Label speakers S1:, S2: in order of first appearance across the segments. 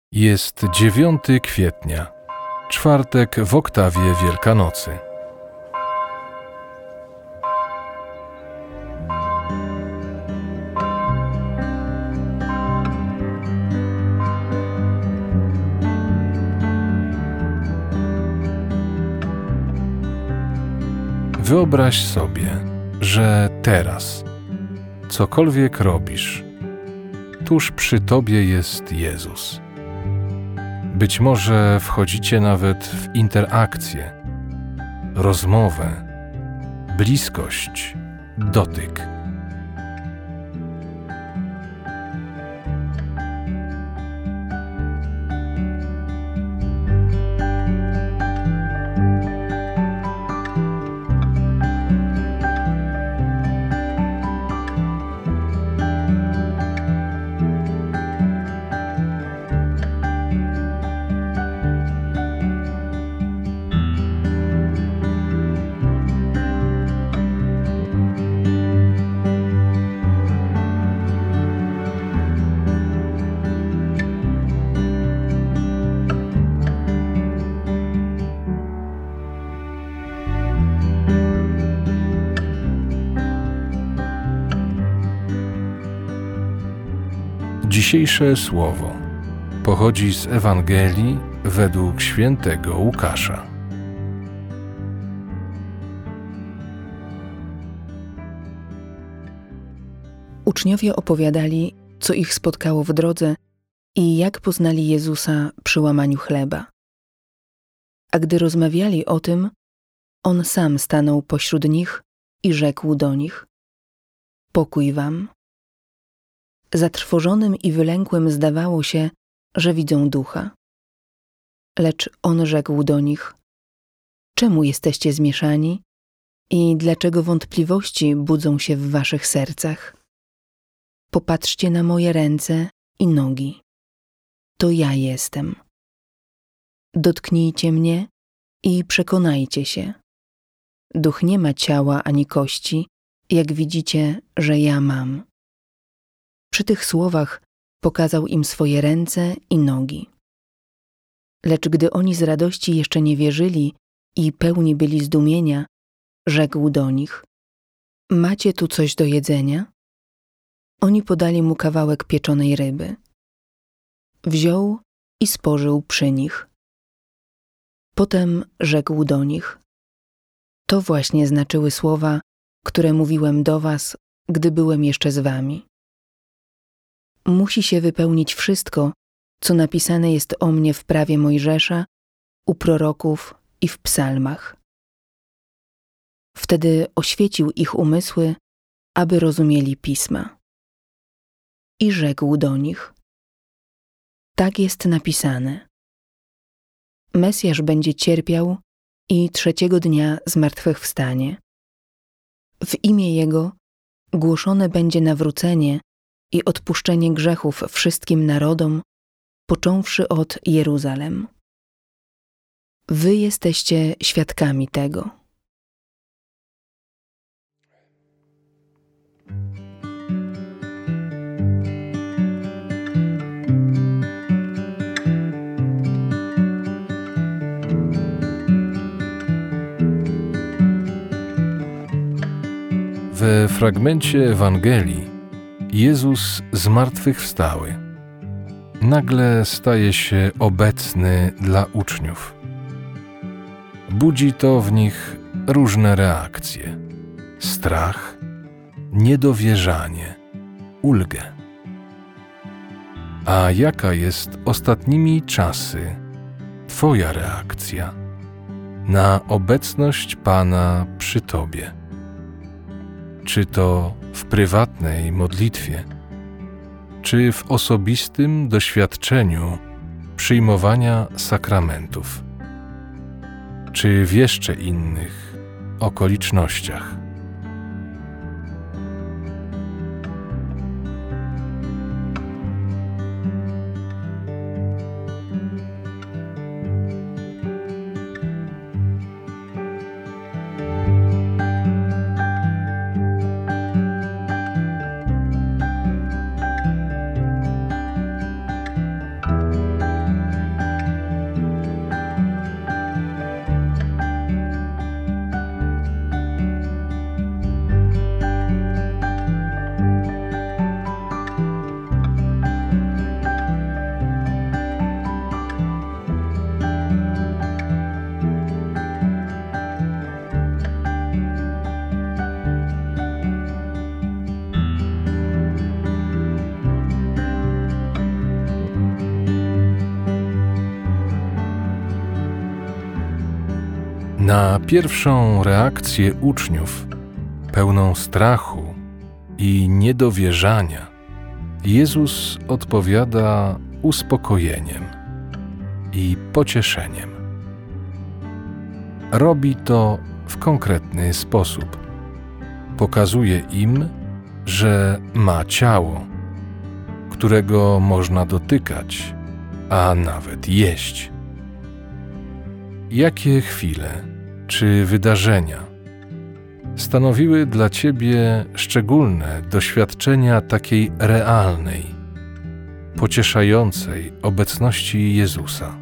S1: Jest 9 kwietnia, czwartek w oktawie Wielkanocy. Wyobraź sobie, że teraz, cokolwiek robisz, tuż przy tobie jest Jezus. Być może wchodzicie nawet w interakcję, rozmowę, bliskość, dotyk. Dzisiejsze słowo pochodzi z Ewangelii według świętego Łukasza.
S2: Uczniowie opowiadali, co ich spotkało w drodze i jak poznali Jezusa przy łamaniu chleba. A gdy rozmawiali o tym, On sam stanął pośród nich i rzekł do nich: „Pokój wam”. Zatrwożonym i wylękłym zdawało się, że widzą ducha. Lecz On rzekł do nich: „Czemu jesteście zmieszani i dlaczego wątpliwości budzą się w waszych sercach? Popatrzcie na moje ręce i nogi. To ja jestem. Dotknijcie mnie i przekonajcie się. Duch nie ma ciała ani kości, jak widzicie, że ja mam”. Przy tych słowach pokazał im swoje ręce i nogi. Lecz gdy oni z radości jeszcze nie wierzyli i pełni byli zdumienia, rzekł do nich: „Macie tu coś do jedzenia?” Oni podali mu kawałek pieczonej ryby. Wziął i spożył przy nich. Potem rzekł do nich: „To właśnie znaczyły słowa, które mówiłem do was, gdy byłem jeszcze z wami. Musi się wypełnić wszystko, co napisane jest o mnie w prawie Mojżesza, u proroków i w psalmach”. Wtedy oświecił ich umysły, aby rozumieli pisma. I rzekł do nich: „Tak jest napisane. Mesjasz będzie cierpiał i 3. dnia zmartwychwstanie. W imię Jego głoszone będzie nawrócenie i odpuszczenie grzechów wszystkim narodom, począwszy od Jeruzalem. Wy jesteście świadkami tego”.
S1: We fragmencie Ewangelii Jezus zmartwychwstały nagle staje się obecny dla uczniów. Budzi to w nich różne reakcje: strach, niedowierzanie, ulgę. A jaka jest ostatnimi czasy Twoja reakcja na obecność Pana przy Tobie? Czy to w prywatnej modlitwie, czy w osobistym doświadczeniu przyjmowania sakramentów, czy w jeszcze innych okolicznościach? Na pierwszą reakcję uczniów, pełną strachu i niedowierzania, Jezus odpowiada uspokojeniem i pocieszeniem. Robi to w konkretny sposób. Pokazuje im, że ma ciało, którego można dotykać, a nawet jeść. Jakie chwile czy wydarzenia stanowiły dla Ciebie szczególne doświadczenia takiej realnej, pocieszającej obecności Jezusa?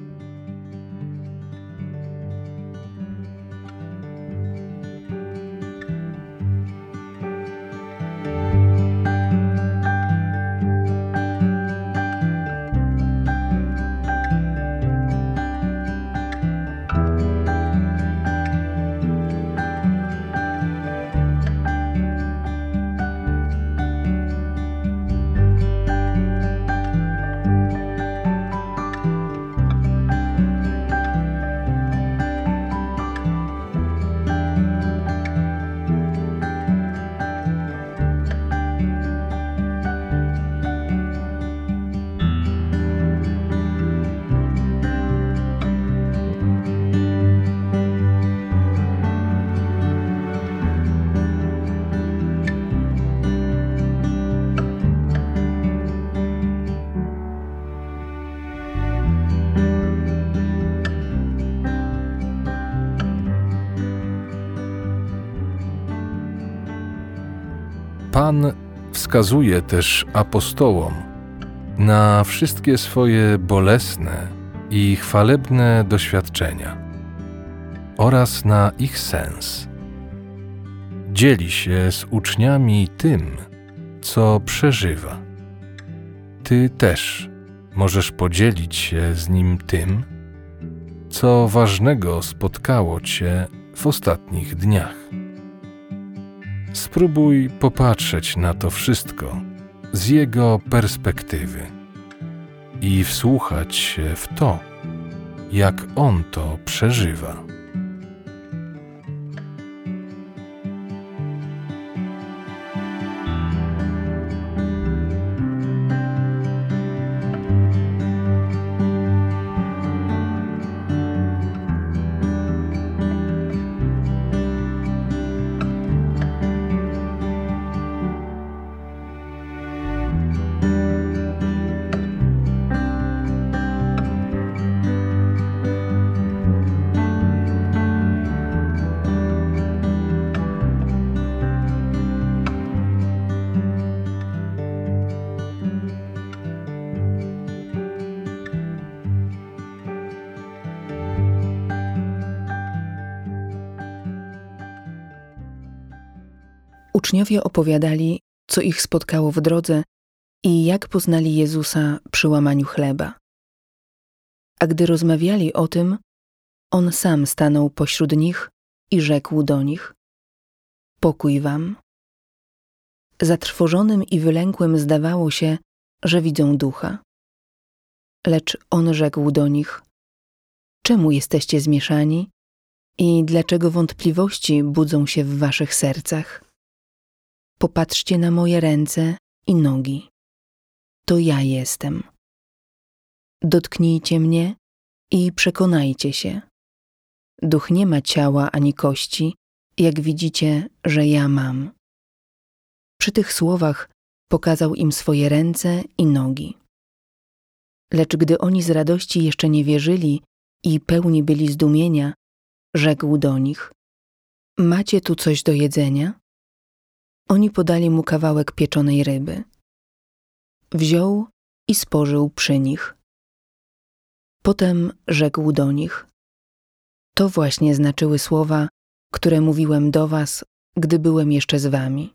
S1: Pan wskazuje też apostołom na wszystkie swoje bolesne i chwalebne doświadczenia oraz na ich sens. Dzieli się z uczniami tym, co przeżywa. Ty też możesz podzielić się z nim tym, co ważnego spotkało Cię w ostatnich dniach. Spróbuj popatrzeć na to wszystko z jego perspektywy i wsłuchać się w to, jak on to przeżywa.
S2: Uczniowie opowiadali, co ich spotkało w drodze i jak poznali Jezusa przy łamaniu chleba. A gdy rozmawiali o tym, On sam stanął pośród nich i rzekł do nich: Pokój wam. Zatrwożonym i wylękłym zdawało się, że widzą ducha. Lecz On rzekł do nich: Czemu jesteście zmieszani i dlaczego wątpliwości budzą się w waszych sercach? Popatrzcie na moje ręce i nogi. To ja jestem. Dotknijcie mnie i przekonajcie się. Duch nie ma ciała ani kości, jak widzicie, że ja mam. Przy tych słowach pokazał im swoje ręce i nogi. Lecz gdy oni z radości jeszcze nie wierzyli i pełni byli zdumienia, rzekł do nich: Macie tu coś do jedzenia? Oni podali mu kawałek pieczonej ryby. Wziął i spożył przy nich. Potem rzekł do nich: To właśnie znaczyły słowa, które mówiłem do was, gdy byłem jeszcze z wami.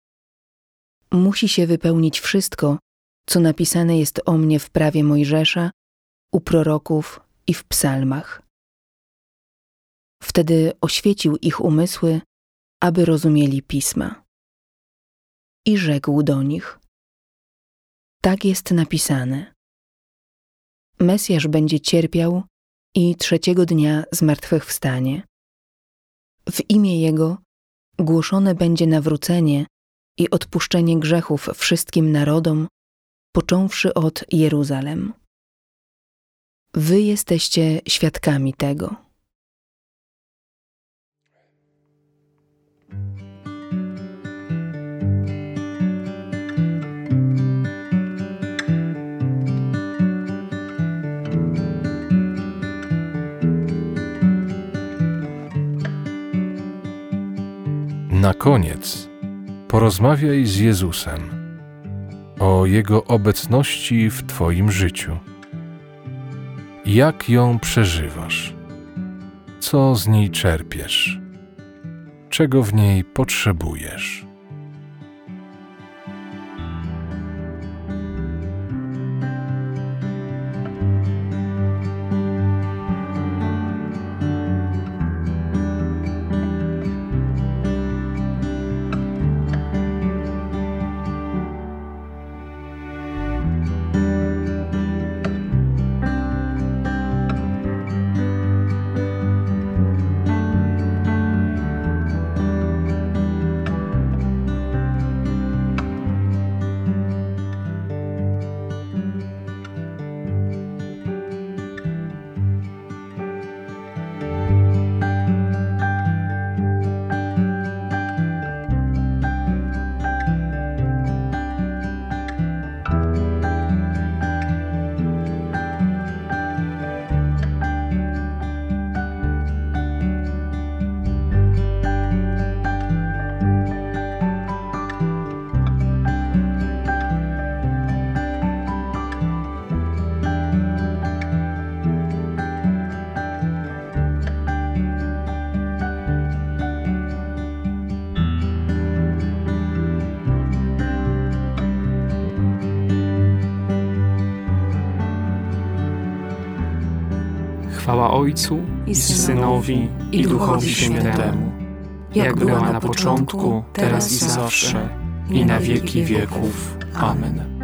S2: Musi się wypełnić wszystko, co napisane jest o mnie w prawie Mojżesza, u proroków i w psalmach. Wtedy oświecił ich umysły, aby rozumieli pisma. I rzekł do nich: Tak jest napisane. Mesjasz będzie cierpiał i 3. dnia zmartwychwstanie, W imię Jego głoszone będzie nawrócenie i odpuszczenie grzechów wszystkim narodom, począwszy od Jeruzalem. Wy jesteście świadkami tego.
S1: Na koniec porozmawiaj z Jezusem o Jego obecności w Twoim życiu. Jak ją przeżywasz? Co z niej czerpiesz? Czego w niej potrzebujesz?
S3: Chwała Ojcu i Synowi, i Duchowi Świętemu, jak była na początku, teraz i zawsze, i na wieki wieków. Amen.